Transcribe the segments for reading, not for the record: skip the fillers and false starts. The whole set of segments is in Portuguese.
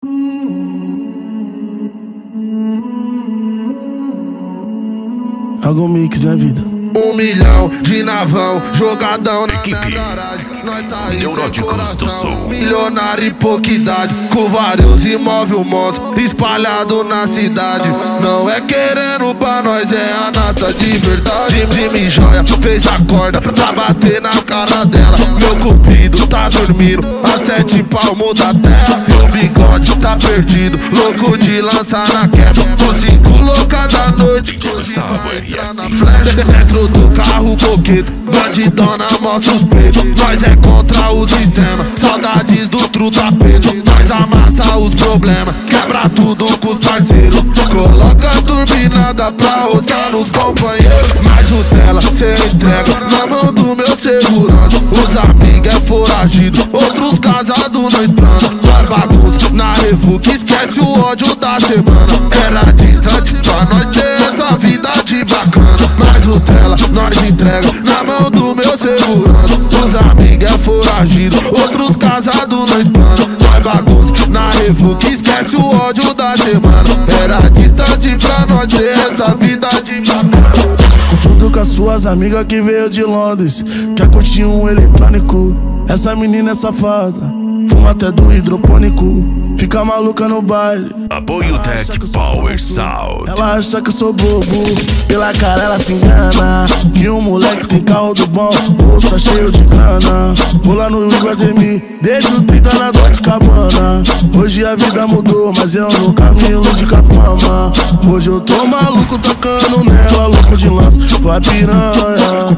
Algum mix na vida. 1 milhão de navão, jogadão na Equipe minha garagem. Nós tá aí Neuróticos sem do coração, Sul. milionário e pouca idade, com vários imóveis monstro espalhado na cidade. Não é querendo pra nós, é a nata de verdade. Jimmy Joia fez a corda pra bater na cara dela. Meu cupido tá dormindo a 7 palmos da terra. Meu bigode tá perdido, louco de lançar na quebra. Com 5 loucas da noite, Gustavo RS. na flecha, dentro do carro coqueto, bandidona mostra os peitos. Nós é contra o sistema, saudades do truta-peso. Nós amassa os problemas, quebra tudo com os parceiros. Coloca a turbinada pra rodar nos companheiros. Mas o dela cê entrega na mão do meu segurança. Os amigos é foragido, outros casados não esplana. Nós bagunça na revu que esquece o ódio da semana. Era distante pra nós ter essa vida de bacana. Mas o dela nós entrega na mão do meu segurança. Os amigos é foragido, outros casados não esplana. Nós bagunça na revu que esquece o ódio da semana. Era distante pra nós ter essa vida de bacana. Junto com as suas amigas que veio de Londres, quer curtir um eletrônico. Essa menina é safada, fuma até do hidropônico. Fica maluca no baile. Apoio Tech Power Sound. Ela acha que eu sou bobo, pela cara ela se engana. Que um moleque tem carro do bom, bolso tá cheio de grana. Vou lá no Iguatemi, deixo 30 na Dolce Cabana. Hoje a vida mudou, mas eu no caminho de fama. Hoje eu tô maluco tocando nela, louco de lança, vai piranha.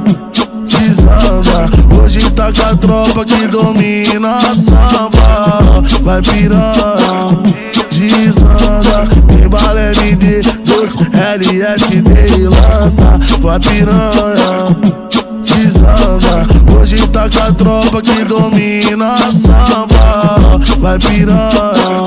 Desanda, hoje tá com a tropa que domina a samba. Vai piranha, desanda. Tem bala MD, doce, LSD e lança. Vai piranha, desanda. Hoje tá com a tropa que domina a samba. Vai piranha,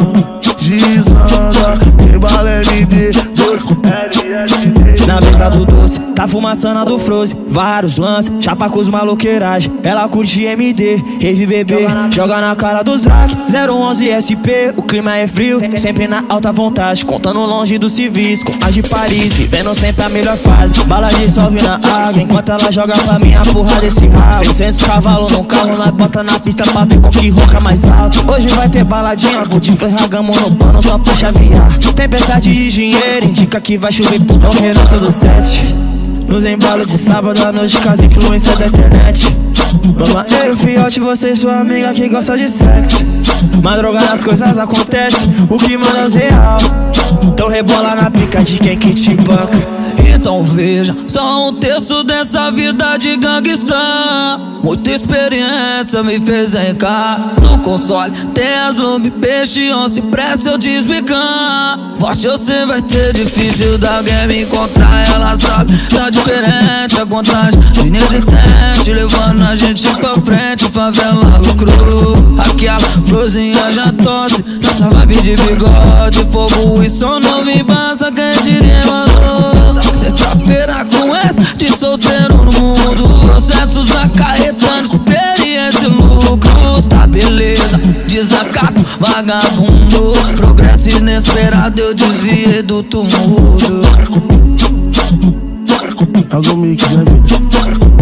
desanda. Tem bala MD, doce, LSD. Na mesa do doce, tá fumaçando do Frozen. Vários lances, chapa com os maloqueiragem. Ela curte MD, rave bebê, joga na cara dos drag. 011 SP, o clima é frio, sempre na alta vontade. Contando longe dos civis, com as de Paris, vivendo sempre a melhor fase. Bala dissolve na água, enquanto ela joga pra mim a porra desse rabo. 600 cavalos no carro, nós bota na pista pra ver qual que ronca mais alto. Hoje vai ter baladinha, vou te ferragamo no pano só pra chavear. Tempestade de dinheiro, indica que vai chover putão. Herança do 7, nos embalos de sábado à noite, com as influências da internet. Mama, eu, fiote, você e sua amiga que gosta de sexo. Madrugada as coisas acontecem, o que manda é os real. Então rebola na pica de quem que te banca. Então veja, só um terço dessa vida de gangsta. Muita experiência me fez cá. No console tem as lumbi, peixe, onça, presta eu desbicar. Forte você vai ter, difícil da alguém me encontrar. Ela sabe, tá diferente, a contagem inexistente, levando a gente pra frente, favela lucro. Aquela florzinha já tosse, nossa vibe de bigode, fogo e som não me basta, quem diria, mano. Sexta-feira com essa de solteiro no mundo, processos acarretando experiência e lucros. Tá beleza, desacato, vagabundo, progresso inesperado, eu desviei do tumulto. Algum mix na vida.